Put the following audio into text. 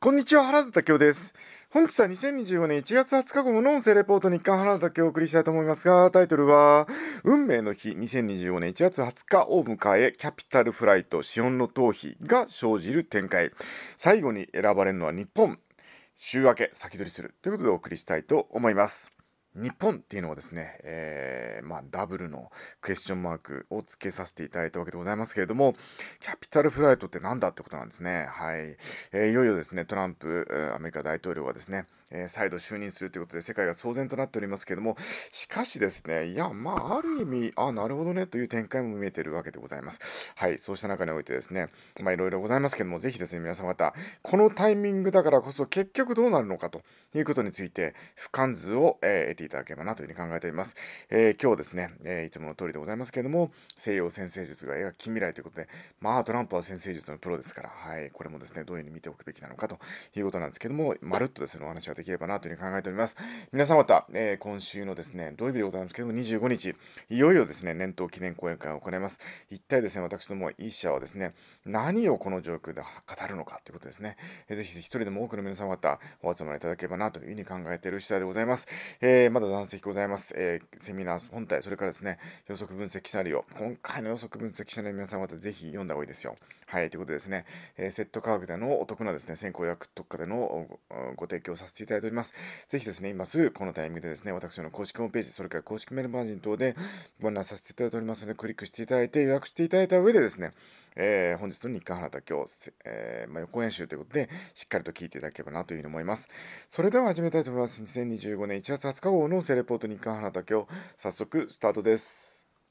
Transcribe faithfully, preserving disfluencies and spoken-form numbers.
こんにちは、原田武雄です。本日はにせんにじゅうごねんいちがつはつか号の音声レポート日刊原田武雄をお送りしたいと思いますが、タイトルは、運命の日にせんにじゅうごねんいちがつはつかを迎え、キャピタルフライト資本の逃避が生じる展開。最後に選ばれるのは日本。週明け先取りするということでお送りしたいと思います。日本っていうのはですね、えーまあ、ダブルのクエスチョンマークをつけさせていただいたわけでございますけれども、キャピタルフライトってなんだってことなんですね。はい。えーいよいよですね、トランプ、えーアメリカ大統領がですね、えー再度就任するということで世界が騒然となっておりますけれども、しかしですね、いや、まあ、ある意味、あ、なるほどねという展開も見えているわけでございます。はい。そうした中においてですね、まあ、いろいろございますけども、ぜひですね、皆様方、このタイミングだからこそ結局どうなるのかということについて、俯瞰図を、えー得ていただければなというふうに考えております。えー今日ですね、えーいつもの通りでございますけれども、西洋占星術が描く近未来ということで、まあ、トランプは占星術のプロですから、はい、これもですね、どういうふうに見ておくべきなのかということなんですけども、まるっとですね、お話ができればなというふうに考えております。皆様方、えー今週のですね、土曜日でございますけども、にじゅうごにち、いよいよですね、年頭記念講演会を行います。一体ですね、私ども一社はですね、何をこの状況で語るのかということですね。えーぜひ一人でも多くの皆様方、お集まりいただければなというふうに考えている次第でございます。えーまだ残席ございます。えーセミナー本体、それからですね、予測分析シナリオ。今回の予測分析シナリオ、皆様方ぜひ読んだ方がいいですよ。はい、ということでですね、えーセット価格でのお得なですね、先行予約特価でのごご提供させていただいております。ぜひですね、今すぐこのタイミングでですね、私の公式ホームページ、それから公式メールマガジン等でご案内させていただいておりますので、クリックしていただいて予約していただいた上でですね、えー本日の日刊原田今日、えーまあ、予行演習ということで、しっかりと聞いていただければなというふうに思います。それでは始めたいと思います。にせんにじゅうごねんいちがつはつか号の音声レポート日刊原田今日、早速スタートです。